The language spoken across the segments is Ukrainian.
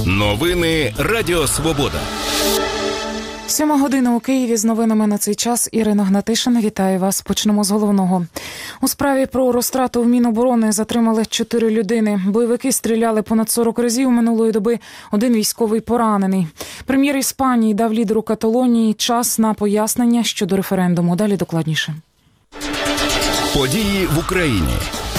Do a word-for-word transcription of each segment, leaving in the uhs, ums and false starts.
Новини Радіо Свобода. Сьома година у Києві. З новинами на цей час Ірина Гнатишин. Вітаю вас. Почнемо з головного. У справі про розтрату в Міноборони затримали чотири людини. Бойовики стріляли понад сорок разів минулої доби. Один військовий поранений. Прем'єр Іспанії дав лідеру Каталонії час на пояснення щодо референдуму. Далі докладніше. Події в Україні.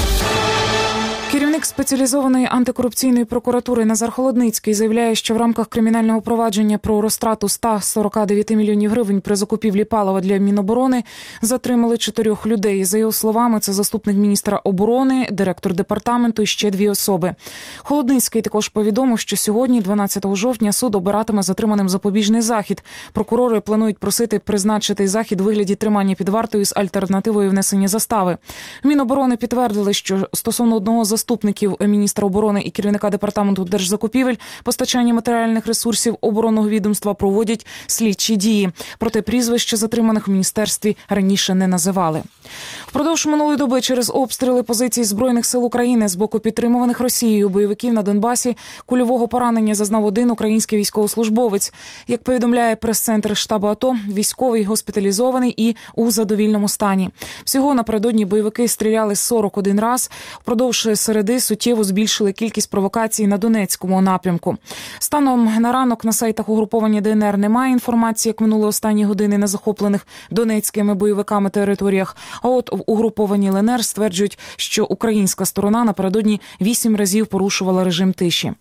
Керівник спеціалізованої антикорупційної прокуратури Назар Холодницький заявляє, що в рамках кримінального провадження про розтрату сто сорок дев'ять мільйонів гривень при закупівлі палива для Міноборони затримали чотирьох людей. За його словами, це заступник міністра оборони, директор департаменту і ще дві особи. Холодницький також повідомив, що сьогодні, дванадцятого жовтня, суд обиратиме затриманим запобіжний захід. Прокурори планують просити призначити захід у вигляді тримання під вартою з альтернативою внесення застави. В Міноборони підтвердили, що стосовно одного з заступників міністра оборони і керівника департаменту держзакупівель постачання матеріальних ресурсів оборонного відомства проводять слідчі дії. Проте прізвища затриманих в міністерстві раніше не називали. Впродовж минулої доби через обстріли позицій Збройних сил України з боку підтримуваних Росією бойовиків на Донбасі кульового поранення зазнав один український військовослужбовець. Як повідомляє прес-центр штабу АТО, військовий госпіталізований і у задовільному стані. Всього напередодні бойовики стріляли сорок один раз. Впродовж середи суттєво збільшили кількість провокацій на Донецькому напрямку. Станом на ранок на сайтах угруповання ДНР немає інформації, як минули останні години на захоплених донецькими бойовиками територіях. А от в угрупованні ЛНР стверджують, що українська сторона напередодні вісім разів порушувала режим тиші.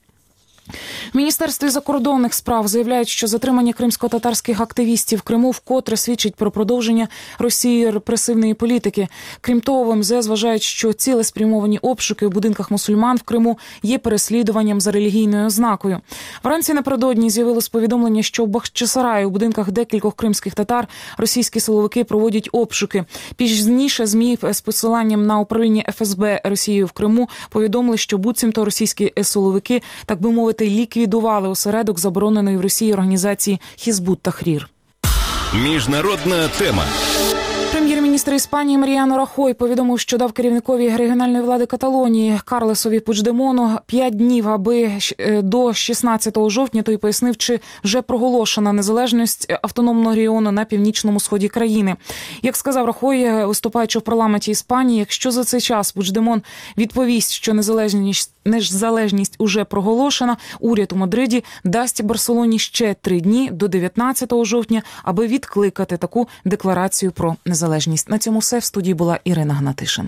В Міністерстві закордонних справ заявляють, що затримання кримсько-татарських активістів в Криму вкотре свідчить про продовження Росією репресивної політики. Крім того, в ем зе ес вважають, що цілеспрямовані обшуки в будинках мусульман в Криму є переслідуванням за релігійною ознакою. Вранці напередодні з'явилось повідомлення, що в Бахчисараї у будинках декількох кримських татар російські силовики проводять обшуки. Пізніше ЗМІ з посиланням на управління еф ес бе Росією в Криму повідомили, що буцімто російські силовики, так би мовити, ліквідували осередок забороненої в Росії організації Хізбут Тахрір. Міжнародна тема. Прем'єр-міністр Іспанії Маріано Рахой повідомив, що дав керівникові регіональної влади Каталонії Карлесові Пучдемону п'ять днів, аби до шістнадцятого жовтня той пояснив, чи вже проголошена незалежність автономного регіону на північному сході країни. Як сказав Рахой, виступаючи в парламенті Іспанії, якщо за цей час Пучдемон відповість, що незалежність, незалежність уже проголошена, уряд у Мадриді дасть Барселоні ще три дні до дев'ятнадцятого жовтня, аби відкликати таку декларацію про незалежність. На цьому все. В студії була Ірина Гнатишин.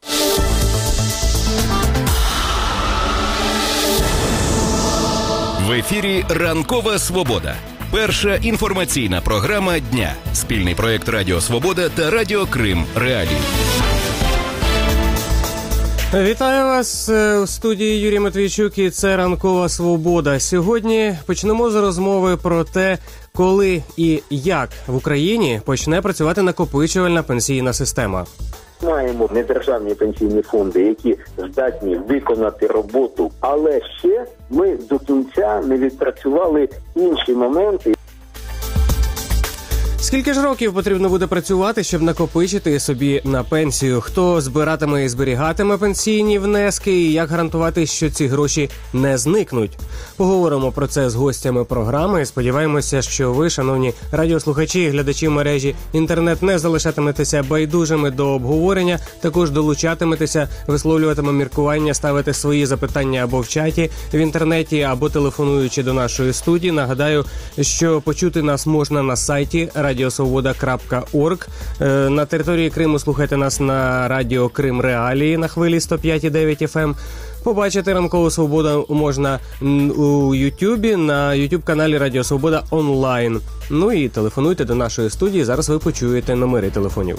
В ефірі «Ранкова Свобода». Перша інформаційна програма дня. Спільний проєкт Радіо Свобода та Радіо Крим Реалії. Вітаю вас у студії Юрій Матвійчук, і це «Ранкова Свобода». Сьогодні почнемо з розмови про те, коли і як в Україні почне працювати накопичувальна пенсійна система. Маємо недержавні пенсійні фонди, які здатні виконати роботу, але ще ми до кінця не відпрацювали інші моменти. Скільки ж років потрібно буде працювати, щоб накопичити собі на пенсію? Хто збиратиме і зберігатиме пенсійні внески? І як гарантувати, що ці гроші не зникнуть? Поговоримо про це з гостями програми. Сподіваємося, що ви, шановні радіослухачі і глядачі мережі інтернет, не залишатиметеся байдужими до обговорення. Також долучатиметеся, висловлюватиме міркування, ставити свої запитання або в чаті в інтернеті, або телефонуючи до нашої студії. Нагадаю, що почути нас можна на сайті радіо свобода крапка орг. На території Криму слухайте нас на Радіо Крим Реалії на хвилі сто п'ять і дев'ять еф ем. Побачити «Ранкову Свободу» можна у Ютубі, на Ютуб-каналі Радіо Свобода онлайн. Ну і телефонуйте до нашої студії, зараз ви почуєте номери телефонів.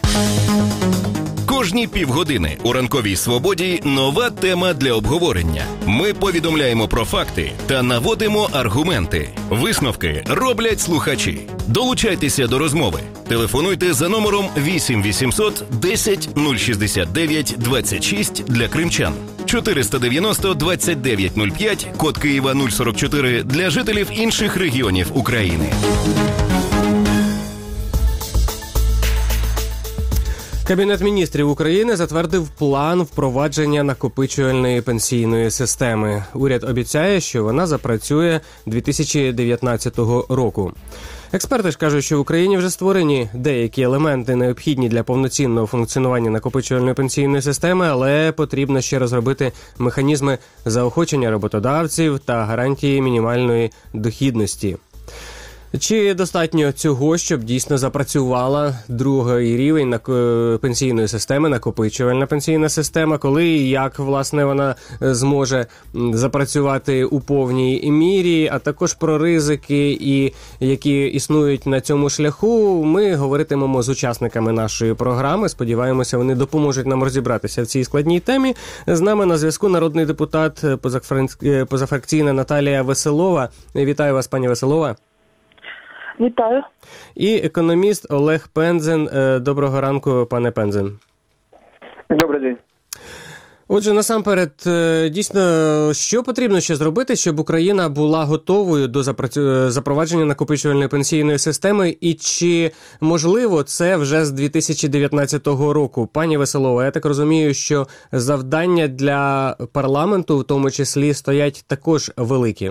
Кожні півгодини у «Ранковій Свободі» нова тема для обговорення. Ми повідомляємо про факти та наводимо аргументи. Висновки роблять слухачі. Долучайтеся до розмови. Телефонуйте за номером вісім вісімсот десять нуль шістдесят дев'ять двадцять шість для кримчан. чотириста дев'яносто двадцять дев'ять нуль п'ять, код Києва нуль сорок чотири для жителів інших регіонів України. Кабінет міністрів України затвердив план впровадження накопичувальної пенсійної системи. Уряд обіцяє, що вона запрацює дві тисячі дев'ятнадцятого року. Експерти ж кажуть, що в Україні вже створені деякі елементи, необхідні для повноцінного функціонування накопичувальної пенсійної системи, але потрібно ще розробити механізми заохочення роботодавців та гарантії мінімальної дохідності. Чи достатньо цього, щоб дійсно запрацювала другий рівень пенсійної системи, накопичувальна пенсійна система, коли і як, власне, вона зможе запрацювати у повній мірі, а також про ризики, і які існують на цьому шляху, ми говоритимемо з учасниками нашої програми. Сподіваємося, вони допоможуть нам розібратися в цій складній темі. З нами на зв'язку народний депутат позафракційна Наталія Веселова. Вітаю вас, пані Веселова. Вітаю. І економіст Олег Пензен. Доброго ранку, пане Пензен. Добрий день. Отже, насамперед, дійсно, що потрібно ще зробити, щоб Україна була готовою до запровадження накопичувальної пенсійної системи, і чи можливо це вже з дві тисячі дев'ятнадцятого року? Пані Веселова, я так розумію, що завдання для парламенту в тому числі стоять також великі.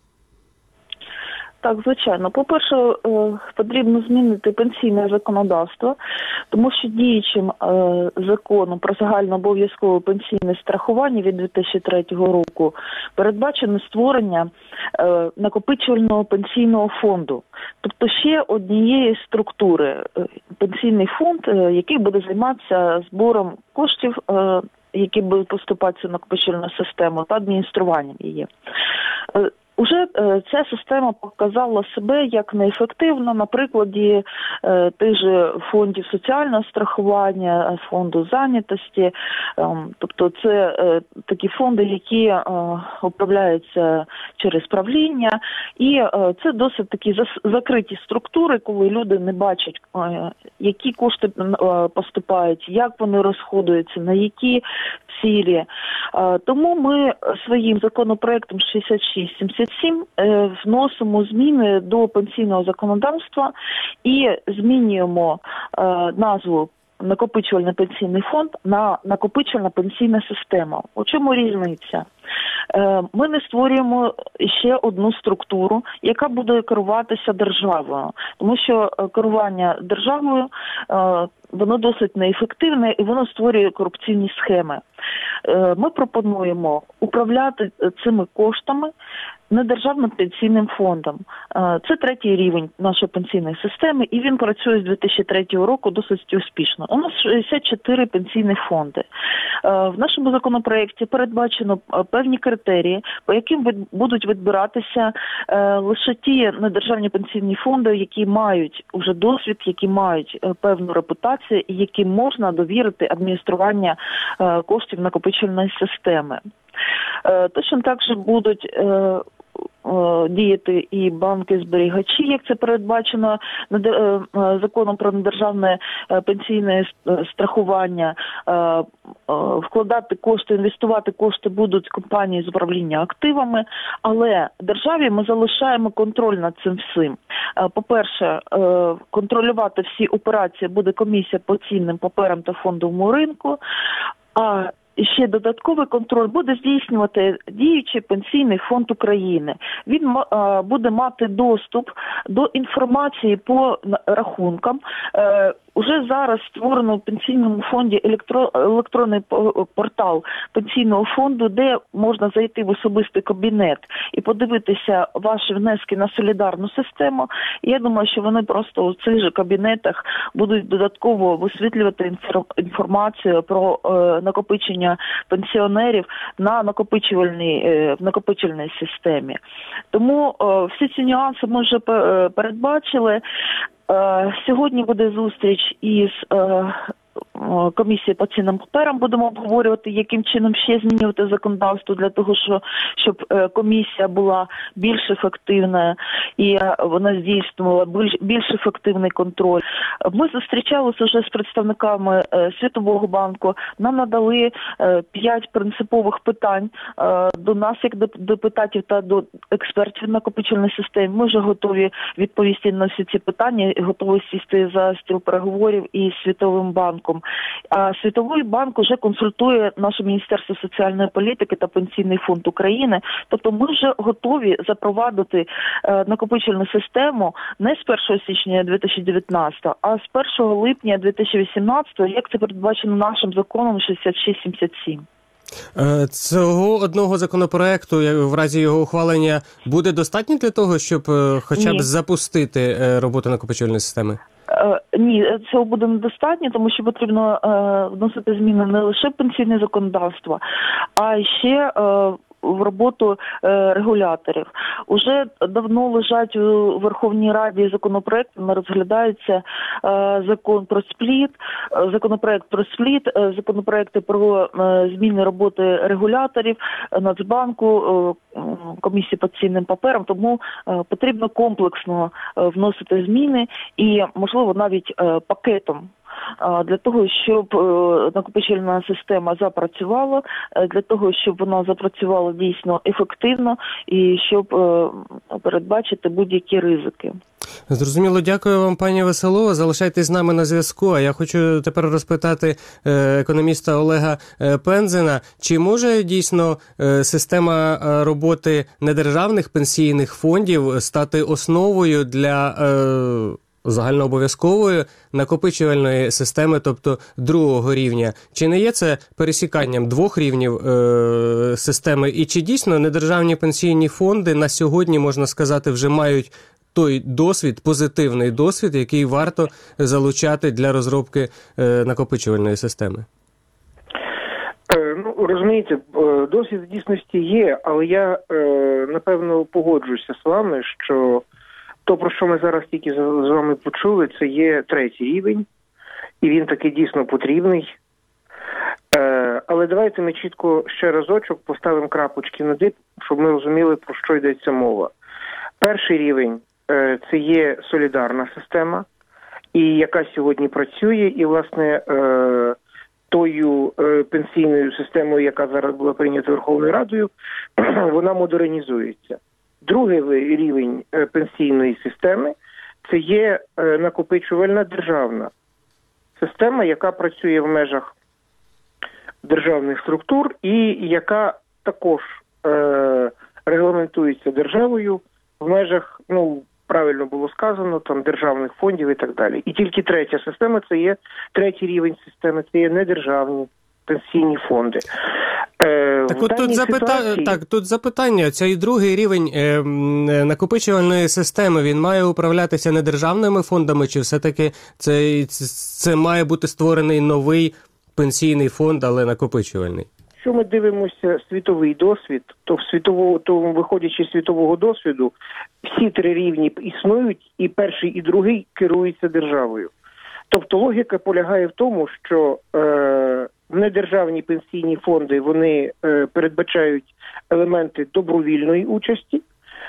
Так, звичайно. По-перше, потрібно змінити пенсійне законодавство, тому що діючим законом про загальнообов'язкове пенсійне страхування від дві тисячі третього року передбачено створення накопичувального пенсійного фонду. Тобто ще однієї структури – пенсійний фонд, який буде займатися збором коштів, які будуть поступати в накопичувальну систему, та адмініструванням її. Уже е, ця система показала себе як неефективно на прикладі е, тих же фондів соціального страхування, фонду зайнятості. Е, тобто це е, такі фонди, які е, управляються через правління. І е, це досить такі зас- закриті структури, коли люди не бачать, е, які кошти е, поступають, як вони розходуються, на які цілі. Е, тому ми своїм законопроектом шістдесят шість сімдесят сім вносимо зміни до пенсійного законодавства і змінюємо е, назву накопичувальний пенсійний фонд на накопичувальна пенсійна система. У чому різниця? Е, ми не створюємо ще одну структуру, яка буде керуватися державою, тому що керування державою е, воно досить неефективне і воно створює корупційні схеми. Е, ми пропонуємо управляти цими коштами недержавним пенсійним фондом. Це третій рівень нашої пенсійної системи, і він працює з дві тисячі третього року досить успішно. У нас шістдесят чотири пенсійні фонди. В нашому законопроекті передбачено певні критерії, по яким будуть відбиратися лише ті недержавні пенсійні фонди, які мають вже досвід, які мають певну репутацію і яким можна довірити адміністрування коштів накопичувальної системи. Точно так же будуть діяти і банки-зберігачі, як це передбачено законом про недержавне пенсійне страхування. Вкладати кошти, інвестувати кошти будуть компанії з управління активами, але державі ми залишаємо контроль над цим всім. По-перше, контролювати всі операції буде комісія по цінним паперам та фондовому ринку, а і ще додатковий контроль буде здійснювати діючий пенсійний фонд України. Він а, буде мати доступ до інформації по рахункам. Е, Уже зараз створено в пенсійному фонді електро, електронний портал пенсійного фонду, де можна зайти в особистий кабінет і подивитися ваші внески на солідарну систему. І я думаю, що вони просто у цих же кабінетах будуть додатково висвітлювати інформацію про е, накопичення пенсіонерів на накопичувальній, е, в накопичувальній системі. Тому е, всі ці нюанси ми вже передбачили. Сьогодні буде зустріч із комісією по цінним паперам. Будемо обговорювати, яким чином ще змінювати законодавство для того, щоб комісія була більш ефективна і вона здійснювала більш ефективний контроль. Ми зустрічалися вже з представниками Світового банку. Нам надали п'ять принципових питань до нас, як до депутатів та до експертів накопичувальної системи. Ми вже готові відповісти на всі ці питання, готові сісти за стіл переговорів із Світовим банком. А Світовий банк уже консультує наше Міністерство соціальної політики та Пенсійний фонд України. Тобто ми вже готові запровадити накопичувальну систему не з першого січня дві тисячі дев'ятнадцятого, а з першого липня дві тисячі вісімнадцятого, як це передбачено нашим законом шістдесят шість сімдесят сім. Цього одного законопроекту, в разі його ухвалення, буде достатньо для того, щоб хоча б Ні. запустити роботу накопичувальної системи? Ні, цього буде недостатньо, тому що потрібно вносити зміни не лише в пенсійне законодавство, а ще в роботу е, регуляторів. Уже давно лежать у Верховній Раді законопроекти, розглядається е, закон про спліт, е, законопроект про спліт, е, законопроекти про е, зміни роботи регуляторів, е, Нацбанку, е, комісії по цінним паперам, тому е, потрібно комплексно е, вносити зміни і, можливо, навіть е, пакетом, для того, щоб накопичувальна система запрацювала, для того, щоб вона запрацювала дійсно ефективно і щоб передбачити будь-які ризики. Зрозуміло, дякую вам, пані Веселова. Залишайтесь з нами на зв'язку. А я хочу тепер розпитати економіста Олега Пензена, чи може дійсно система роботи недержавних пенсійних фондів стати основою для загальнообов'язкової накопичувальної системи, тобто другого рівня. Чи не є це пересіканням двох рівнів е- системи? І чи дійсно недержавні пенсійні фонди на сьогодні, можна сказати, вже мають той досвід, позитивний досвід, який варто залучати для розробки е- накопичувальної системи? Ну, розумієте, досвід в дійсності є, але я, напевно, погоджуюся з вами, що то, про що ми зараз тільки з вами почули, це є третій рівень, і він таки дійсно потрібний. Е, але давайте ми чітко ще разочок поставимо крапочки над «і», щоб ми розуміли, про що йдеться мова. Перший рівень е, – це є солідарна система, і яка сьогодні працює, і, власне, е, тою е, пенсійною системою, яка зараз була прийнята Верховною Радою, вона модернізується. Другий рівень пенсійної системи – це є накопичувальна державна система, яка працює в межах державних структур і яка також е, регламентується державою в межах, ну, правильно було сказано, там державних фондів і так далі. І тільки третя система – це є третій рівень системи, це є недержавні пенсійні фонди. Е, так, от тут, запита... ситуації... так, тут запитання. Цей другий рівень е, накопичувальної системи, він має управлятися не державними фондами, чи все-таки це, це має бути створений новий пенсійний фонд, але накопичувальний? Якщо ми дивимося світовий досвід, то, в світового, то виходячи з світового досвіду, всі три рівні існують, і перший, і другий керуються державою. Тобто логіка полягає в тому, що е, недержавні пенсійні фонди, вони е, передбачають елементи добровільної участі.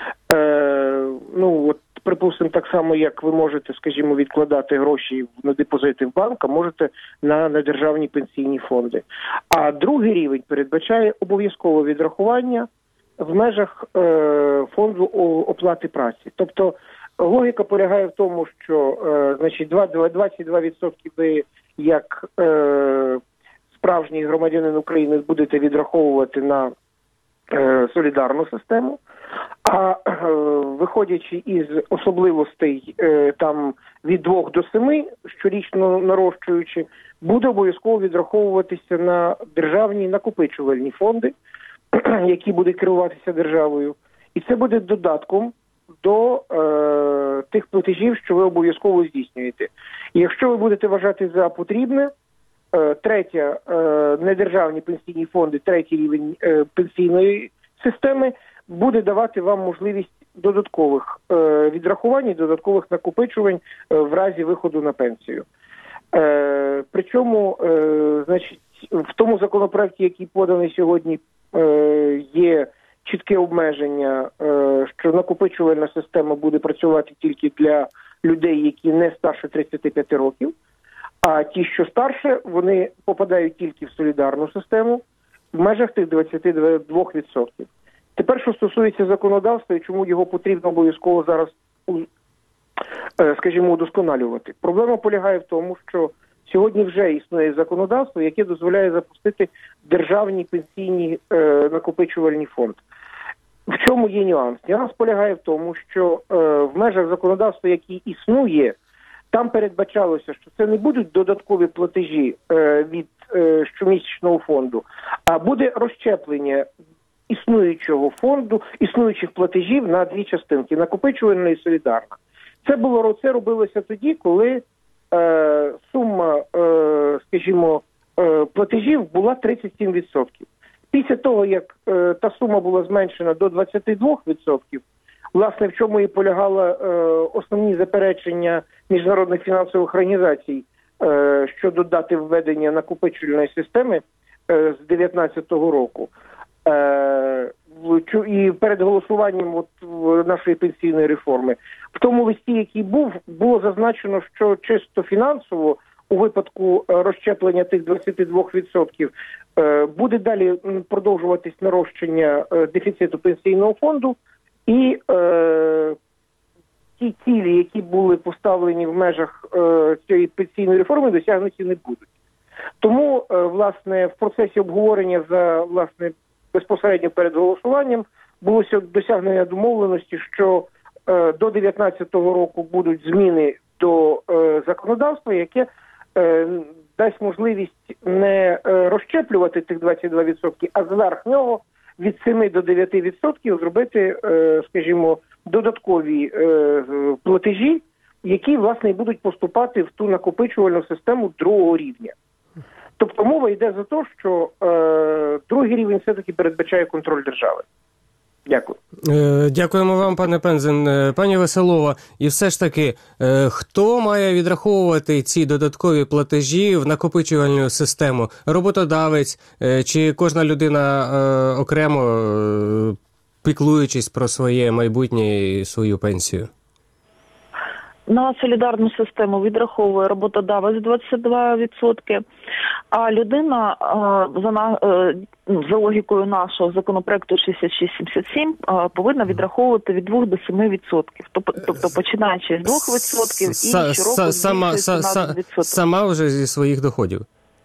Е, ну, от, припустимо, так само, як ви можете, скажімо, відкладати гроші на депозити в банк, а можете на недержавні пенсійні фонди. А другий рівень передбачає обов'язкове відрахування в межах е, фонду оплати праці. Тобто логіка полягає в тому, що е, значить, двадцять два відсотки ви, як е, справжній громадянин України, будете відраховувати на е, солідарну систему, а е, виходячи із особливостей е, там від двох до семи, щорічно нарощуючи, буде обов'язково відраховуватися на державні накопичувальні фонди, які будуть керуватися державою. І це буде додатком до е, тих платежів, що ви обов'язково здійснюєте. І якщо ви будете вважати за потрібне, е, третя, е, недержавні пенсійні фонди, третій рівень е, пенсійної системи буде давати вам можливість додаткових е, відрахувань, додаткових накопичувань е, в разі виходу на пенсію. Е, причому, е, значить, в тому законопроекті, який поданий сьогодні, е, є чітке обмеження, е, що накопичувальна система буде працювати тільки для людей, які не старше тридцяти п'яти років, а ті, що старше, вони попадають тільки в солідарну систему в межах тих двадцяти двох відсотків. Тепер, що стосується законодавства і чому його потрібно обов'язково зараз, скажімо, удосконалювати. Проблема полягає в тому, що Сьогодні вже існує законодавство, яке дозволяє запустити державні пенсійні е, накопичувальні фонди. В чому є нюанс? Нюанс полягає в тому, що е, в межах законодавства, яке існує, там передбачалося, що це не будуть додаткові платежі е, від е, щомісячного фонду, а буде розщеплення існуючого фонду, існуючих платежів на дві частинки – накопичувальна і солідарна. Це було це робилося тоді, коли е, сума, е, скажімо, е, платежів була тридцять сім відсотків. Після того, як е, та сума була зменшена до двадцять два відсотки, власне, в чому і полягало е, основні заперечення міжнародних фінансових організацій е, щодо дати введення накопичувальної системи е, з дев'ятнадцятого року. Е, і перед голосуванням от, нашої пенсійної реформи. В тому листі, який був, було зазначено, що чисто фінансово у випадку розщеплення тих двадцять два відсотків е, буде далі продовжуватись нарощення е, дефіциту пенсійного фонду, і е, ті цілі, які були поставлені в межах е, цієї пенсійної реформи, досягнуті не будуть. Тому, е, власне, в процесі обговорення за, власне, безпосередньо перед голосуванням було досягнення домовленості, що е, до дев'ятнадцятого року будуть зміни до е, законодавства, яке е, дасть можливість не е, розщеплювати тих двадцять два відсотки, а зверх нього від семи до дев'яти відсотків зробити, е, скажімо, додаткові е, платежі, які, власне, будуть поступати в ту накопичувальну систему другого рівня. Тобто мова йде за те, що е, другий рівень все-таки передбачає контроль держави. Дякую. Е, дякуємо вам, пане Пензен. Е, пані Веселова, і все ж таки, е, хто має відраховувати ці додаткові платежі в накопичувальну систему? Роботодавець е, чи кожна людина е, окремо, е, піклуючись про своє майбутнє і свою пенсію? На солідарну систему відраховує роботодавець двадцять два відсотки, а людина за, за логікою нашого законопроекту шістдесят шість сімдесят сім повинна відраховувати від двох до семи відсотків. Тобто починаючи з двох відсотків і щороку збільшується на двадцять відсотків. Сама вже зі своїх доходів?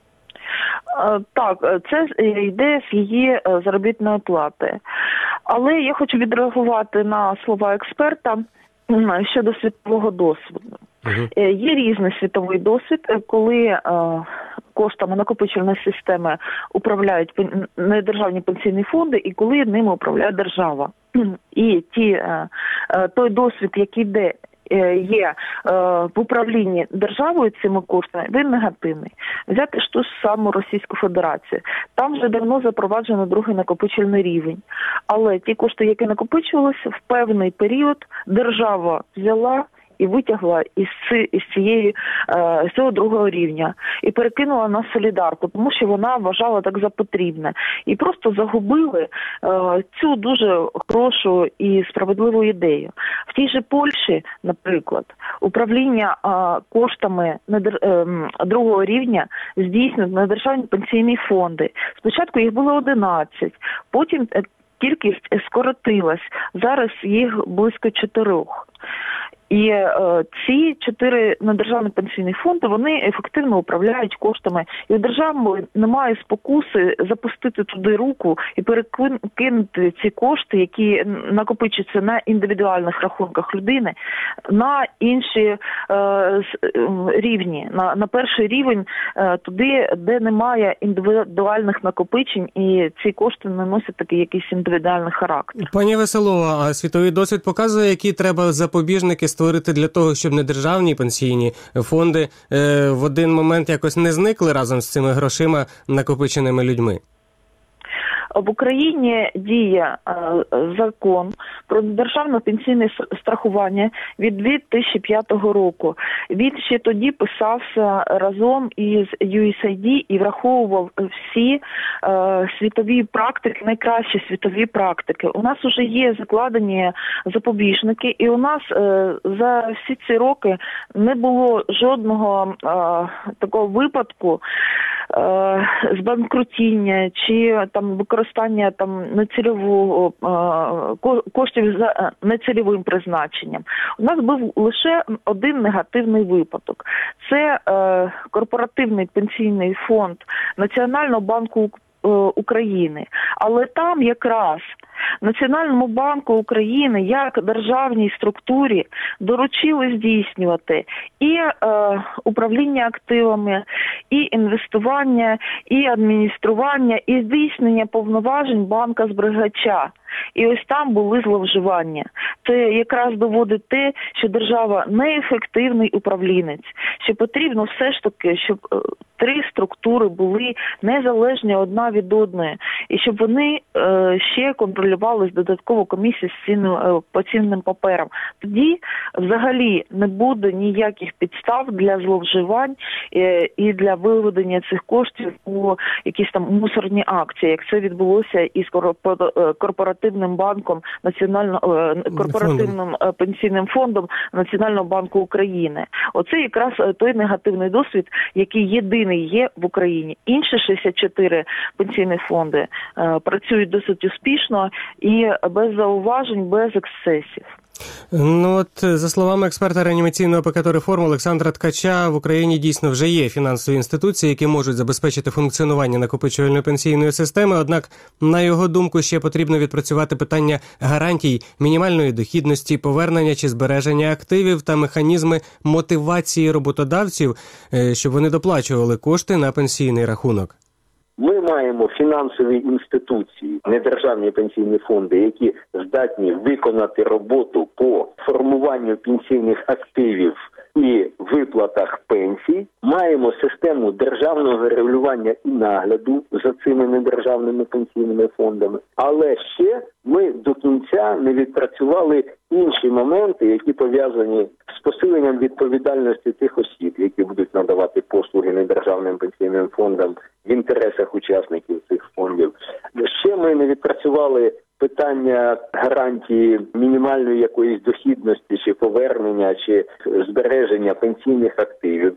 Так, це йде з її заробітної плати. Але я хочу відреагувати на слова експерта щодо світового досвіду. Uh-huh. Є різний світовий досвід, коли е, коштами накопичувальної системи управляють недержавні пенсійні фонди і коли ними управляє держава. І ті, е, е, той досвід, який йде, є е, в управлінні державою цими коштами, він негативний. Взяти ж ту ж саму Російську Федерацію. Там вже давно запроваджено другий накопичувальний рівень. Але ті кошти, які накопичувалися, в певний період держава взяла і витягла із, із, цієї, з цього другого рівня і перекинула на солідарку, тому що вона вважала так за потрібне. І просто загубили е, цю дуже хорошу і справедливу ідею. В тій же Польщі, наприклад, управління е, коштами недер, е, другого рівня здійснюють на державні пенсійні фонди. Спочатку їх було одинадцять, потім кількість скоротилась, зараз їх близько чотирьох. І е, ці чотири недержавні пенсійні фонди, вони ефективно управляють коштами. І у держави немає спокуси запустити туди руку і перекинути ці кошти, які накопичуються на індивідуальних рахунках людини, на інші е, рівні, на, на перший рівень, е, туди, де немає індивідуальних накопичень, і ці кошти не носять такий якийсь індивідуальний характер. Пані Веселова, а світовий досвід показує, які треба запобіжники створити для того, щоб недержавні пенсійні фонди е, в один момент якось не зникли разом з цими грошима, накопиченими людьми? В Україні діє е, закон про державне пенсійне страхування від дві тисячі п'ятого року. Він ще тоді писався разом із ю ес ей ді і враховував всі е, світові практики, найкращі світові практики. У нас вже є закладені запобіжники, і у нас е, за всі ці роки не було жодного е, такого випадку, е, збанкрутіння чи там використання там нецільового е, коштів за нецільовим призначенням. У нас був лише один негативний випадок. Це е, корпоративний пенсійний фонд Національного банку України. Але там якраз Національному банку України як державній структурі доручили здійснювати і е, управління активами, і інвестування, і адміністрування, і здійснення повноважень банка-зберігача. І ось там були зловживання. Це якраз доводить те, що держава неефективний управлінець, що потрібно все ж таки, щоб е, три структури були незалежні одна від одної, і щоб вони е, ще контролювались додатково комісією з цінним, е, по цінним паперам. Тоді взагалі не буде ніяких підстав для зловживань е, і для виведення цих коштів у якісь там мусорні акції, як це відбулося із корпоративним банком національного е, корпоративним е, пенсійним фондом Національного банку України. Оце якраз той негативний досвід, який єдиний є в Україні. Інші шістдесят чотири пенсійні фонди е, працюють досить успішно і без зауважень, без ексцесів. Ну от, за словами експерта реанімаційного ПКТ «Реформ» Олександра Ткача, в Україні дійсно вже є фінансові інституції, які можуть забезпечити функціонування накопичувальної пенсійної системи, однак, на його думку, ще потрібно відпрацювати питання гарантій мінімальної дохідності, повернення чи збереження активів та механізми мотивації роботодавців, щоб вони доплачували кошти на пенсійний рахунок. Ми маємо фінансові інституції, недержавні пенсійні фонди, які здатні виконати роботу по формуванню пенсійних активів і виплатах пенсій. Маємо систему державного регулювання і нагляду за цими недержавними пенсійними фондами. Але ще ми до кінця не відпрацювали інші моменти, які пов'язані з посиленням відповідальності тих осіб, які будуть надавати послуги недержавним пенсійним фондам в інтересах учасників цих фондів. Ще ми не відпрацювали питання гарантії мінімальної якоїсь дохідності, чи повернення, чи збереження пенсійних активів.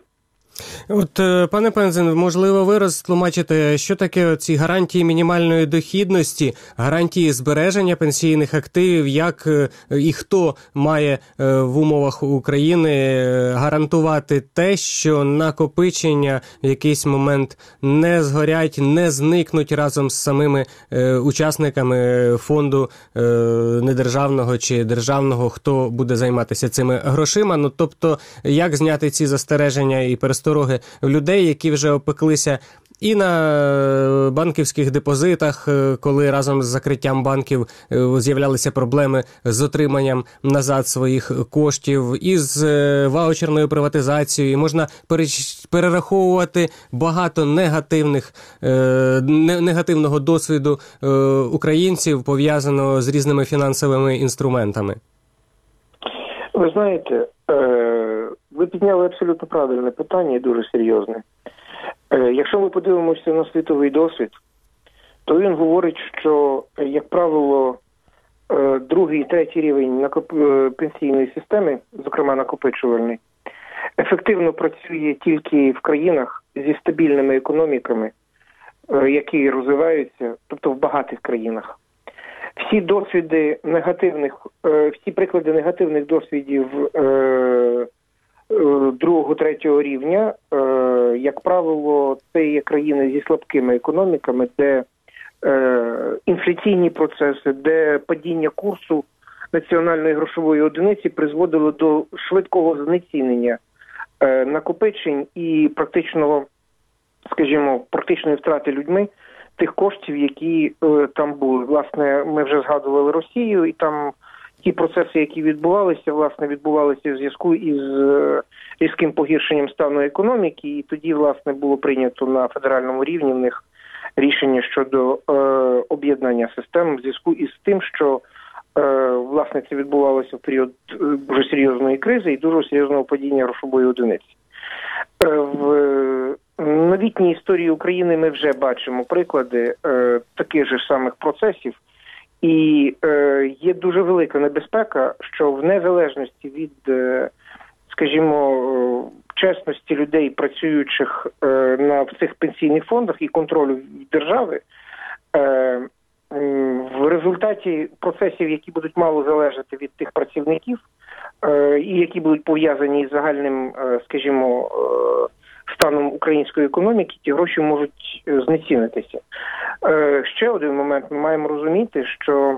От, пане Пензен, можливо, ви розтлумачите, що таке ці гарантії мінімальної дохідності, гарантії збереження пенсійних активів, як і хто має в умовах України гарантувати те, що накопичення в якийсь момент не згорять, не зникнуть разом з самими учасниками фонду недержавного чи державного, хто буде займатися цими грошима. Ну, тобто, як зняти ці застереження і перестороги в людей, які вже опеклися і на банківських депозитах, коли разом з закриттям банків з'являлися проблеми з отриманням назад своїх коштів, і з ваучерною приватизацією. Можна перераховувати багато негативних, негативного досвіду українців, пов'язаного з різними фінансовими інструментами. Ви знаєте, ви підняли абсолютно правильне питання і дуже серйозне. Якщо ми подивимося на світовий досвід, то він говорить, що, як правило, другий і третій рівень пенсійної системи, зокрема накопичувальний, ефективно працює тільки в країнах зі стабільними економіками, які розвиваються, тобто в багатих країнах. Всі досвіди негативних, всі приклади негативних досвідів другого, третього рівня, як правило, це є країни зі слабкими економіками, де інфляційні процеси, де падіння курсу національної грошової одиниці призводило до швидкого знецінення накопичень і практичного, скажімо, практичної втрати людьми тих коштів, які е, там були. Власне, ми вже згадували Росію, і там ті процеси, які відбувалися, власне, відбувалися в зв'язку із е, різким погіршенням стану економіки, і тоді, власне, було прийнято на федеральному рівні в них рішення щодо е, об'єднання систем в зв'язку із тим, що, е, власне, це відбувалося в період дуже серйозної кризи і дуже серйозного падіння грошової одиниці. Е, в новітній історії України ми вже бачимо приклади е, таких же самих процесів, і е, є дуже велика небезпека, що в незалежності від, е, скажімо, чесності людей, працюючих е, на в цих пенсійних фондах, і контролю держави, е, в результаті процесів, які будуть мало залежати від тих працівників, е, і які будуть пов'язані із загальним, е, скажімо, е, станом української економіки, ті гроші можуть е, знецінитися. Е, ще один момент. Ми маємо розуміти, що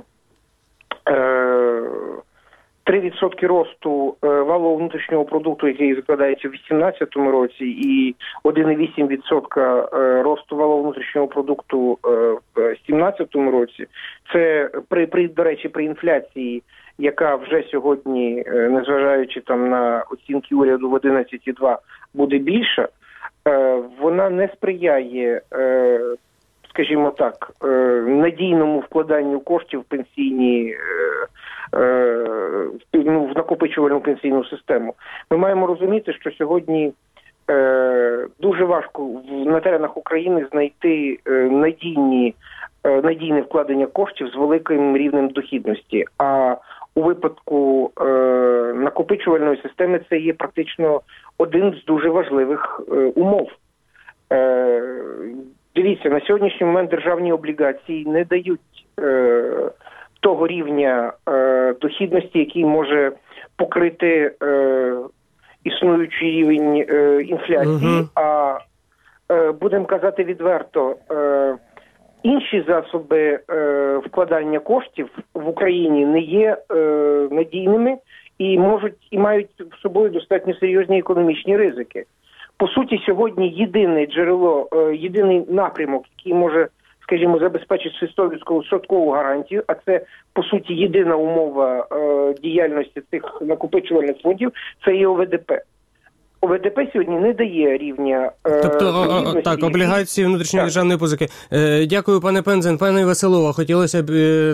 е, три відсотки росту е, валового внутрішнього продукту, який закладається в дві тисячі вісімнадцятому році, і один цілих вісім десятих відсотка е, росту валового внутрішнього продукту е, в дві тисячі сімнадцятому році, це, при, при, до речі, при інфляції, яка вже сьогодні, е, незважаючи там на оцінки уряду в одинадцять цілих два десятих, буде більша, е, вона не сприяє, е, скажімо так, е, надійному вкладанню коштів в пенсійні, е, е, ну, в накопичувальну пенсійну систему. Ми маємо розуміти, що сьогодні е, дуже важко в, на теренах України знайти е, надійні, е, надійне вкладення коштів з великим рівнем дохідності. А у випадку е, накопичувальної системи це є практично один з дуже важливих е, умов. Е, Дивіться, на сьогоднішній момент державні облігації не дають е, того рівня е, дохідності, який може покрити е, існуючий рівень е, інфляції. Uh-huh. А е, будемо казати відверто, е, інші засоби е, вкладання коштів в Україні не є е, надійними і можуть і мають в собою достатньо серйозні економічні ризики. По суті, сьогодні єдине джерело, єдиний напрямок, який може, скажімо, забезпечити сто відсотків гарантію, а це, по суті, єдина умова діяльності цих накопичувальних фондів, це є О В Д П. О В Д П сьогодні не дає рівня... Тобто, о, о, так, облігації внутрішньої державної позики. Е, дякую, пане Пензен. Пане Веселова, хотілося б,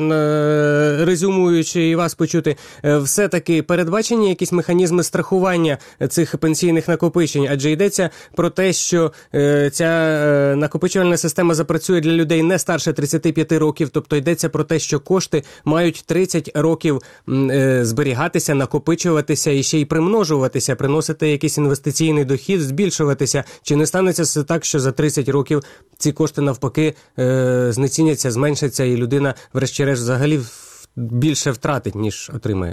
е, резюмуючи і вас почути, е, все-таки передбачені якісь механізми страхування цих пенсійних накопичень? Адже йдеться про те, що е, ця е, накопичувальна система запрацює для людей не старше тридцяти п'яти років, тобто йдеться про те, що кошти мають тридцять років е, зберігатися, накопичуватися і ще й примножуватися, приносити якісь інвестиції. Інвестиційний дохід збільшуватися. Чи не станеться так, що за тридцять років ці кошти навпаки е, знеціняться, зменшаться і людина врешті-решт взагалі більше втратить, ніж отримає?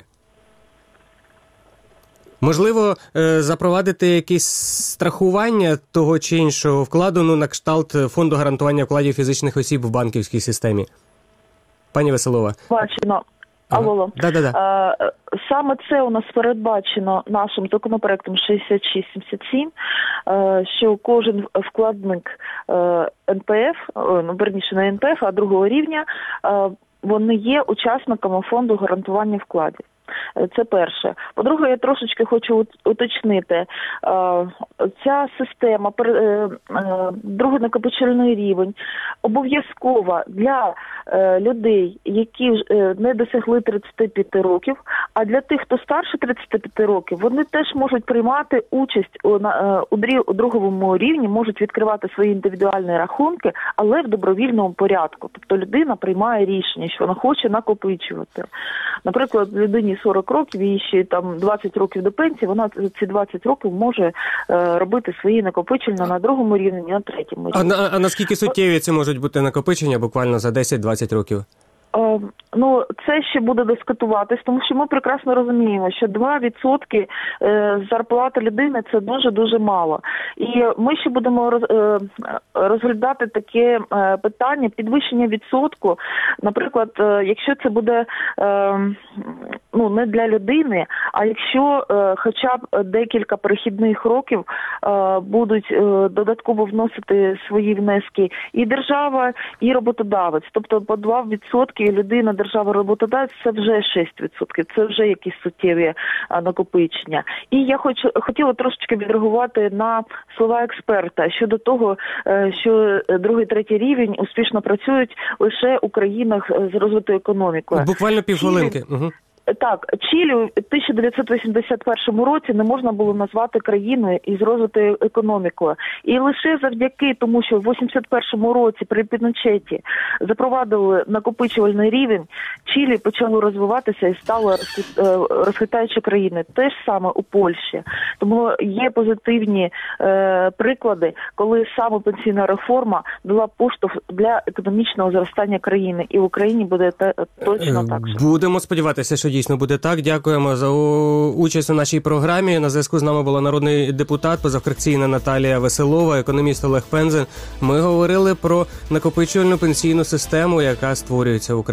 Можливо, е, запровадити якісь страхування того чи іншого вкладу, ну, на кшталт фонду гарантування вкладів фізичних осіб в банківській системі? Пані Веселова. Бачено. Алло. Да-да-да. Саме це у нас передбачено нашим законопроектом шістдесят шість сімдесят сім, що кожен вкладник Ен Пе Еф, ну, верніше не Ен Пе Еф, а другого рівня, вони є учасниками фонду гарантування вкладів. Це перше. По-друге, я трошечки хочу уточнити. Ця система, другий накопичувальний рівень, обов'язкова для людей, які не досягли тридцяти п'яти років, а для тих, хто старше тридцяти п'яти років, вони теж можуть приймати участь у другому рівні, можуть відкривати свої індивідуальні рахунки, але в добровільному порядку. Тобто людина приймає рішення, що вона хоче накопичувати. Наприклад, людині сорок років, і ще там двадцять років до пенсії, вона ці двадцять років може е, робити свої накопичення на другому рівні, на третьому рівні. А, а наскільки суттєві це можуть бути накопичення буквально за десять-двадцять років? Е, ну, це ще буде дискутуватись, тому що ми прекрасно розуміємо, що два відсотки е, зарплати людини – це дуже-дуже мало. І ми ще будемо роз, е, розглядати таке е, питання підвищення відсотку. Наприклад, е, якщо це буде е, ну, не для людини, а якщо е, хоча б декілька перехідних років е, будуть е, додатково вносити свої внески і держава, і роботодавець. Тобто по два відсотки людина, держава, роботодавець – це вже шість відсотків, це вже якісь суттєві а, накопичення. І я хочу, хотіла трошечки відреагувати на слова експерта щодо того, що другий, третій рівень успішно працюють лише у країнах з розвитою економікою. Буквально півхвилинки. Угу. Так, Чилі у тисяча дев'ятсот вісімдесят першому році не можна було назвати країною із розвитою економікою. І лише завдяки тому, що в вісімдесят першому році при Піночеті запровадили накопичувальний рівень, Чилі почало розвиватися і стало розквітаючою країною. Те ж саме у Польщі. Тому є позитивні е, приклади, коли саме пенсійна реформа дала поштовх для економічного зростання країни. І в Україні буде те, точно так же. Будемо сподіватися, що дійсно буде так. Дякуємо за участь у нашій програмі. На зв'язку з нами була народний депутат, позафракційна Наталія Веселова, економіст Олег Пензен. Ми говорили про накопичувальну пенсійну систему, яка створюється в Україні.